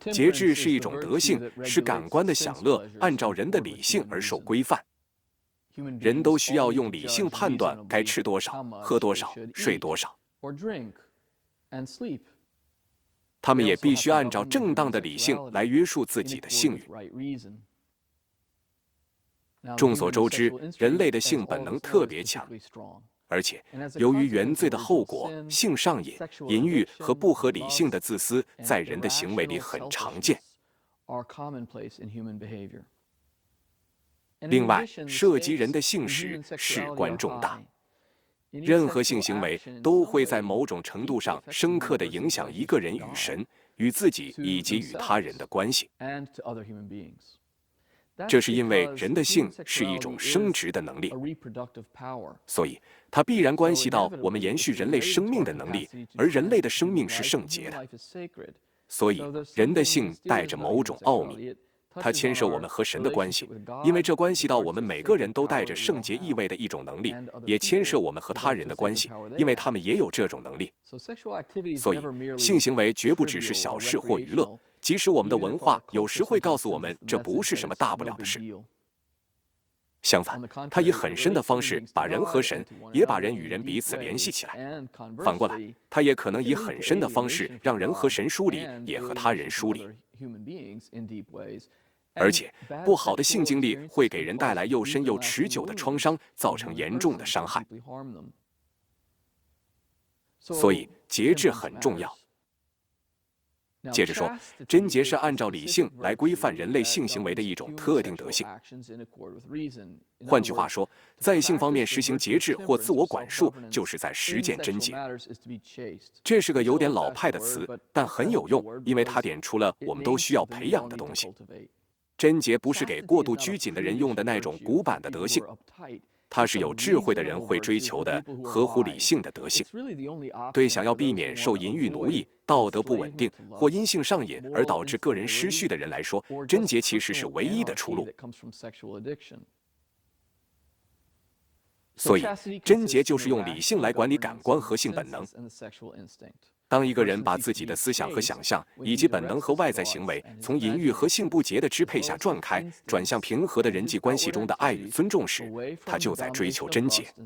节制是一种德性，是感官的享乐，按照人的理性而受规范。人都需要用理性判断该吃多少、喝多少、睡多少。他们也必须按照正当的理性来约束自己的性欲。众所周知，人类的性本能特别强，而且由于原罪的后果，性上瘾、淫欲和不合理性的自私，在人的行为里很常见。另外，涉及人的性时事关重大。任何性行为都会在某种程度上深刻地影响一个人与神、与自己以及与他人的关系。这是因为人的性是一种生殖的能力，所以它必然关系到我们延续人类生命的能力，而人类的生命是圣洁的。所以，人的性带着某种奥秘。它牵涉我们和神的关系，因为这关系到我们每个人都带着圣洁意味的一种能力，也牵涉我们和他人的关系，因为他们也有这种能力。所以，性行为绝不只是小事或娱乐，即使我们的文化有时会告诉我们这不是什么大不了的事。相反，它以很深的方式把人和神，也把人与人彼此联系起来。反过来，它也可能以很深的方式让人和神疏离，也和他人疏离。而且，不好的性经历会给人带来又深又持久的创伤，造成严重的伤害。所以，节制很重要。接着说，贞洁是按照理性来规范人类性行为的一种特定德性。换句话说，在性方面实行节制或自我管束，就是在实践贞洁。这是个有点老派的词，但很有用，因为它点出了我们都需要培养的东西。贞洁不是给过度拘谨的人用的那种古板的德性，它是有智慧的人会追求的合乎理性的德性。对想要避免受淫欲奴役、道德不稳定或因性上瘾而导致个人失序的人来说，贞洁其实是唯一的出路。所以，贞洁就是用理性来管理感官和性本能。当一个人把自己的思想和想象，以及本能和外在行为，从淫欲和性不洁的支配下转开，转向平和的人际关系中的爱与尊重时，他就在追求贞洁。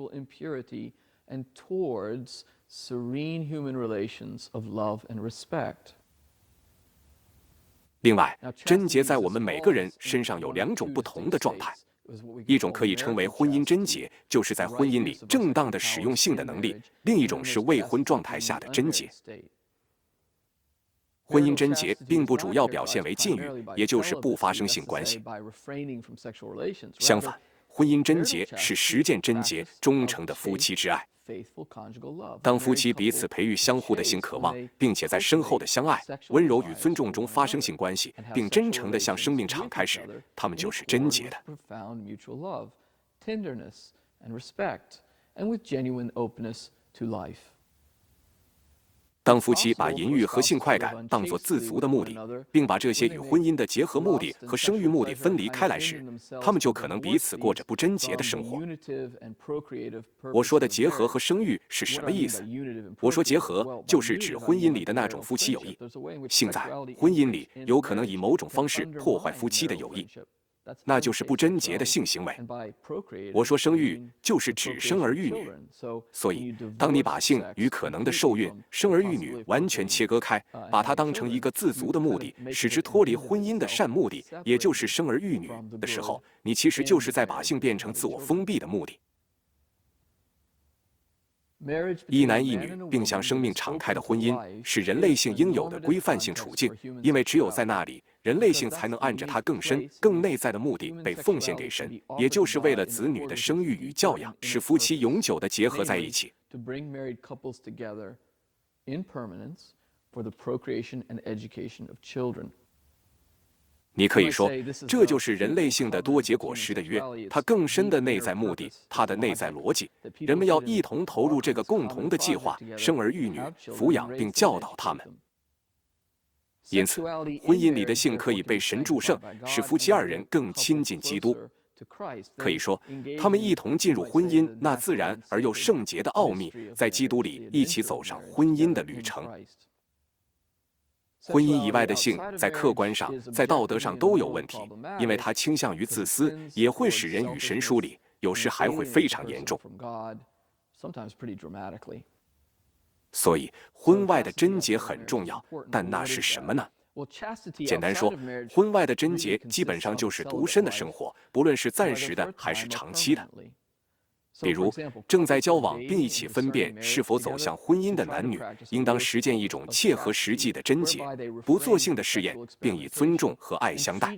另外，贞洁在我们每个人身上有两种不同的状态。一种可以称为婚姻贞洁，就是在婚姻里正当的使用性的能力；另一种是未婚状态下的贞洁。婚姻贞洁并不主要表现为禁欲，也就是不发生性关系。相反，婚姻贞洁是实践贞洁、忠诚的夫妻之爱。当夫妻彼此培育相互的性渴望，并且在深厚的相爱、温柔与尊重中发生性关系，并真诚地向生命敞开时，他们就是贞洁的。当夫妻把淫欲和性快感当作自足的目的，并把这些与婚姻的结合目的和生育目的分离开来时，他们就可能彼此过着不贞洁的生活。我说的结合和生育是什么意思？我说结合就是指婚姻里的那种夫妻友谊。性在婚姻里有可能以某种方式破坏夫妻的友谊，那就是不贞洁的性行为。我说生育就是指生儿育女，所以当你把性与可能的受孕、生儿育女完全切割开，把它当成一个自足的目的，使之脱离婚姻的善目的，也就是生儿育女的时候，你其实就是在把性变成自我封闭的目的。一男一女并向生命敞开的婚姻是人类性应有的规范性处境，因为只有在那里，人类性才能按着它更深、更内在的目的被奉献给神，也就是为了子女的生育与教养，使夫妻永久地结合在一起。你可以说，这就是人类性的多结果实的约，它更深的内在目的，它的内在逻辑。人们要一同投入这个共同的计划，生儿育女，抚养并教导他们。因此，婚姻里的性可以被神祝圣，使夫妻二人更亲近基督。可以说，他们一同进入婚姻那自然而又圣洁的奥秘，在基督里一起走上婚姻的旅程。 婚姻以外的性在客观上、在道德上都有问题，因为它倾向于自私，也会使人与神疏离，有时还会非常严重。所以，婚外的贞洁很重要，但那是什么呢？简单说，婚外的贞洁基本上就是独身的生活，不论是暂时的还是长期的。比如，正在交往并一起分辨是否走向婚姻的男女，应当实践一种切合实际的贞洁，不做性的试验，并以尊重和爱相待。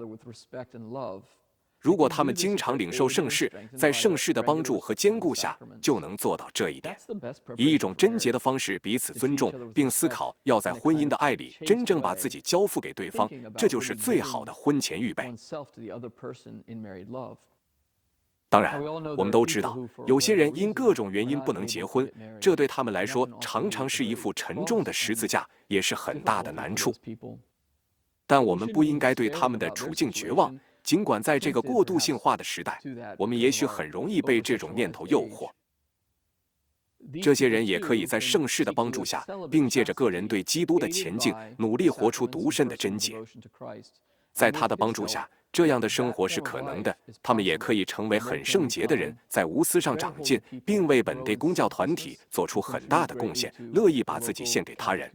如果他们经常领受圣事，在圣事的帮助和兼顾下，就能做到这一点。以一种贞洁的方式彼此尊重，并思考要在婚姻的爱里真正把自己交付给对方，这就是最好的婚前预备。当然，我们都知道，有些人因各种原因不能结婚，这对他们来说常常是一副沉重的十字架，也是很大的难处。但我们不应该对他们的处境绝望。尽管在这个过度性化的时代，我们也许很容易被这种念头诱惑。这些人也可以在圣事的帮助下，并借着个人对基督的前进，努力活出独身的贞洁。在他的帮助下，这样的生活是可能的。他们也可以成为很圣洁的人，在无私上长进，并为本地公教团体做出很大的贡献，乐意把自己献给他人。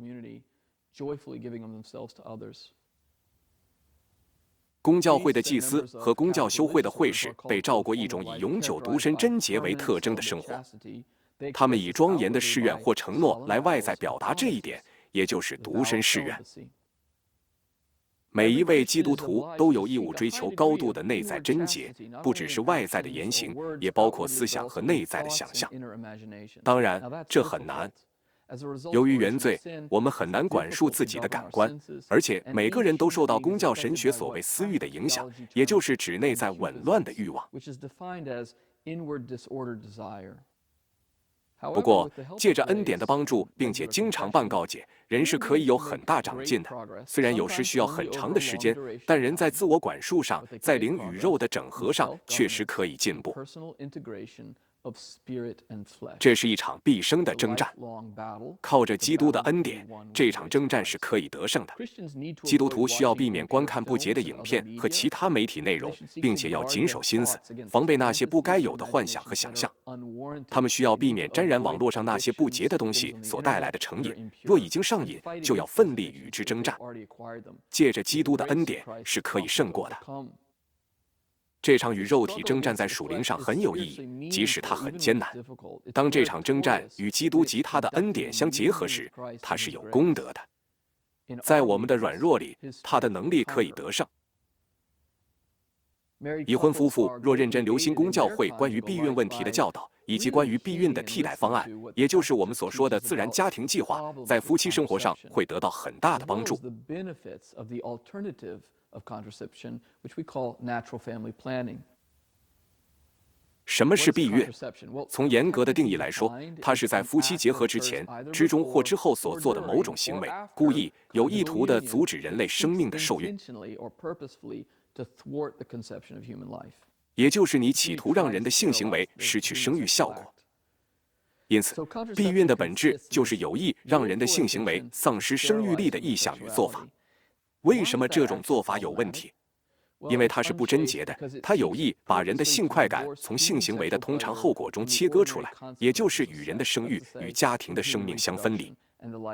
公教会的祭司和公教修会的会士被召过一种以永久独身贞洁为特征的生活，他们以庄严的誓愿或承诺来外在表达这一点，也就是独身誓愿。每一位基督徒都有义务追求高度的内在贞洁，不只是外在的言行，也包括思想和内在的想象。当然，这很难。由于原罪，我们很难管束自己的感官，而且每个人都受到公教神学所谓私欲的影响，也就是指内在紊乱的欲望。不过，借着恩典的帮助，并且经常办告解，人是可以有很大长进的。虽然有时需要很长的时间，但人在自我管束上，在灵与肉的整合上，确实可以进步。这是一场毕生的征战，靠着基督的恩典，这场征战是可以得胜的。基督徒需要避免观看不洁的影片和其他媒体内容，并且要谨守心思，防备那些不该有的幻想和想象。他们需要避免沾染网络上那些不洁的东西所带来的成瘾，若已经上瘾，就要奋力与之征战。借着基督的恩典是可以胜过的。这场与肉体征战在属灵上很有意义，即使它很艰难。当这场征战与基督及他的恩典相结合时，它是有功德的。在我们的软弱里，他的能力可以得胜。已婚夫妇若认真留心公教会关于避孕问题的教导，以及关于避孕的替代方案，也就是我们所说的自然家庭计划，在夫妻生活上会得到很大的帮助。什么是避孕？从严格的定义来说，它是在夫妻结合之前、之中或之后所做的某种行为，故意、有意图地阻止人类生命的受孕，也就是你企图让人的性行为失去生育效果。因此，避孕的本质就是有意让人的性行为丧失生育力的意向与做法。为什么这种做法有问题？因为它是不贞洁的，它有意把人的性快感从性行为的通常后果中切割出来，也就是与人的生育与家庭的生命相分离。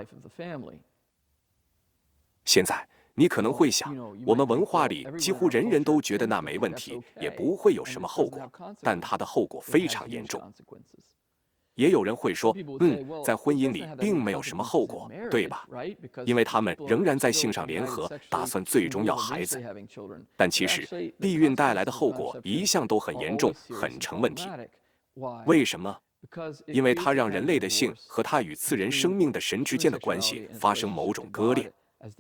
现在你可能会想，我们文化里几乎人人都觉得那没问题，也不会有什么后果，但它的后果非常严重。也有人会说，在婚姻里并没有什么后果，对吧？因为他们仍然在性上联合，打算最终要孩子。但其实，避孕带来的后果一向都很严重，很成问题。为什么？因为它让人类的性和它与赐人生命的神之间的关系发生某种割裂。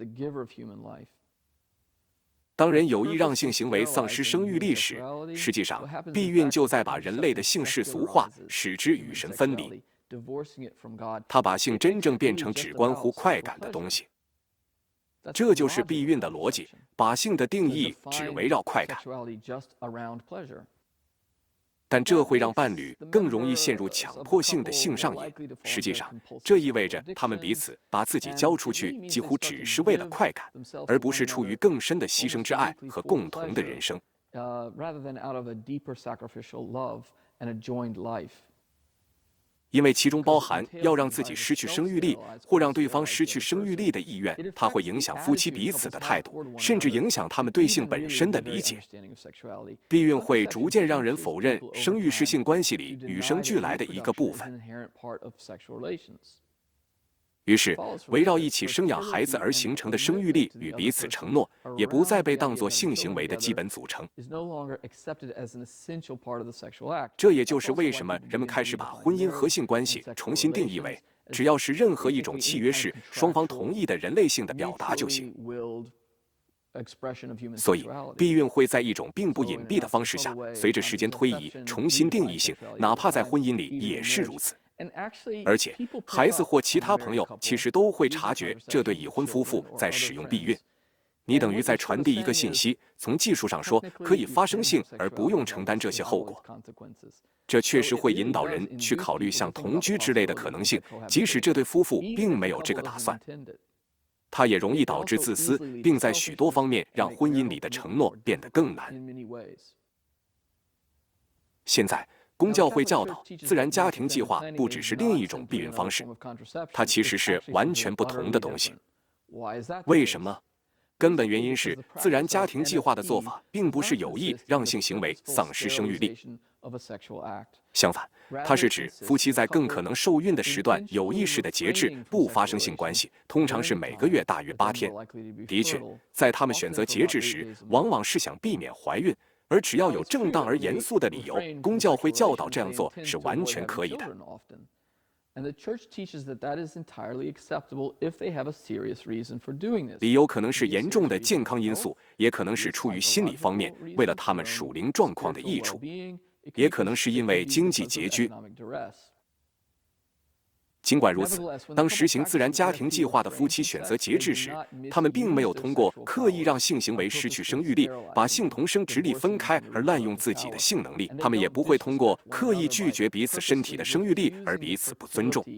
当人有意让性行为丧失生育力时，实际上避孕就在把人类的性世俗化，使之与神分离。他把性真正变成只关乎快感的东西。这就是避孕的逻辑，把性的定义只围绕快感。 但这会让伴侣更容易陷入强迫性的性上瘾。实际上，这意味着他们彼此把自己交出去，几乎只是为了快感，而不是出于更深的牺牲之爱和共同的人生。因为其中包含要让自己失去生育力或让对方失去生育力的意愿，它会影响夫妻彼此的态度，甚至影响他们对性本身的理解。避孕会逐渐让人否认生育是性关系里与生俱来的一个部分。于是，围绕一起生养孩子而形成的生育力与彼此承诺，也不再被当作性行为的基本组成。这也就是为什么人们开始把婚姻和性关系重新定义为，只要是任何一种契约式、双方同意的人类性的表达就行。所以，避孕会在一种并不隐蔽的方式下，随着时间推移重新定义性，哪怕在婚姻里也是如此。而且，孩子或其他朋友其实都会察觉这对已婚夫妇在使用避孕。你等于在传递一个信息，从技术上说，可以发生性而不用承担这些后果。这确实会引导人去考虑像同居之类的可能性，即使这对夫妇并没有这个打算。它也容易导致自私，并在许多方面让婚姻里的承诺变得更难。现在，公教会教导，自然家庭计划不只是另一种避孕方式，它其实是完全不同的东西。为什么？根本原因是，自然家庭计划的做法并不是有意让性行为丧失生育力。相反，它是指夫妻在更可能受孕的时段有意识地节制，不发生性关系，通常是每个月大约8天。的确，在他们选择节制时，往往是想避免怀孕。而只要有正当而严肃的理由，公教会教导这样做是完全可以的。理由可能是严重的健康因素，也可能是出于心理方面，为了他们属灵状况的益处，也可能是因为经济拮据。尽管如此，当实行自然家庭计划的夫妻选择节制时，他们并没有通过刻意让性行为失去生育力，把性同生殖力分开而滥用自己的性能力。他们也不会通过刻意拒绝彼此身体的生育力而彼此不尊重。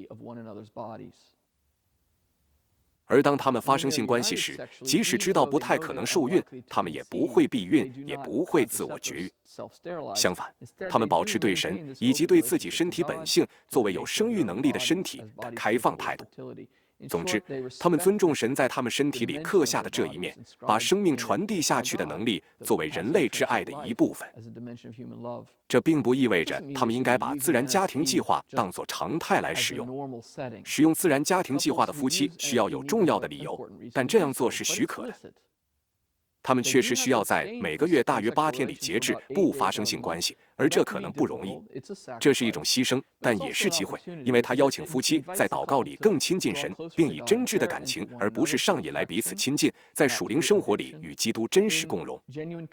而当他们发生性关系时，即使知道不太可能受孕，他们也不会避孕，也不会自我绝育。相反，他们保持对神以及对自己身体本性作为有生育能力的身体的开放态度。总之，他们尊重神在他们身体里刻下的这一面，把生命传递下去的能力作为人类之爱的一部分。这并不意味着他们应该把自然家庭计划当作常态来使用。使用自然家庭计划的夫妻需要有重要的理由，但这样做是许可的。他们确实需要在每个月大约8天里节制，不发生性关系，而这可能不容易。这是一种牺牲，但也是机会，因为他邀请夫妻在祷告里更亲近神，并以真挚的感情，而不是上瘾来彼此亲近，在属灵生活里与基督真实共融。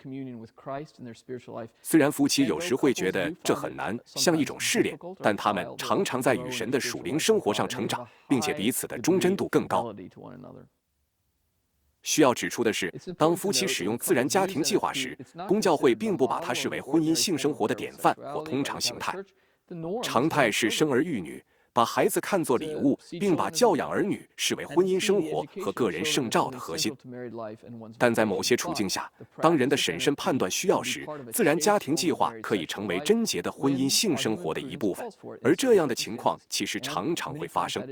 虽然夫妻有时会觉得这很难，像一种试炼，但他们常常在与神的属灵生活上成长，并且彼此的忠贞度更高。需要指出的是，当夫妻使用自然家庭计划时，公教会并不把它视为婚姻性生活的典范或通常形态。常态是生儿育女，把孩子看作礼物，并把教养儿女视为婚姻生活和个人圣召的核心。但在某些处境下，当人的审慎判断需要时，自然家庭计划可以成为贞洁的婚姻性生活的一部分，而这样的情况其实常常会发生。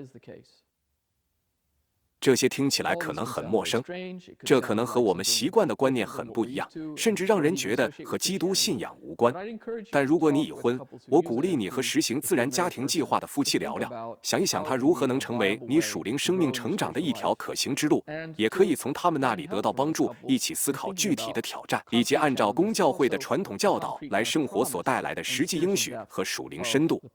这些听起来可能很陌生，这可能和我们习惯的观念很不一样，甚至让人觉得和基督信仰无关。但如果你已婚，我鼓励你和实行自然家庭计划的夫妻聊聊，想一想它如何能成为你属灵生命成长的一条可行之路，也可以从他们那里得到帮助，一起思考具体的挑战，以及按照公教会的传统教导来生活所带来的实际应许和属灵深度。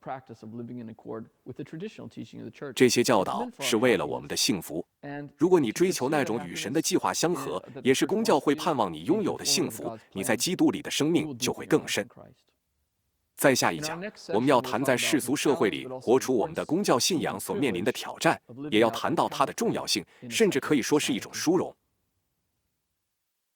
这些教导是为了我们的幸福。如果你追求那种与神的计划相合，也是公教会盼望你拥有的幸福，你在基督里的生命就会更深。在下一讲，我们要谈在世俗社会里活出我们的公教信仰所面临的挑战，也要谈到它的重要性，甚至可以说是一种殊荣。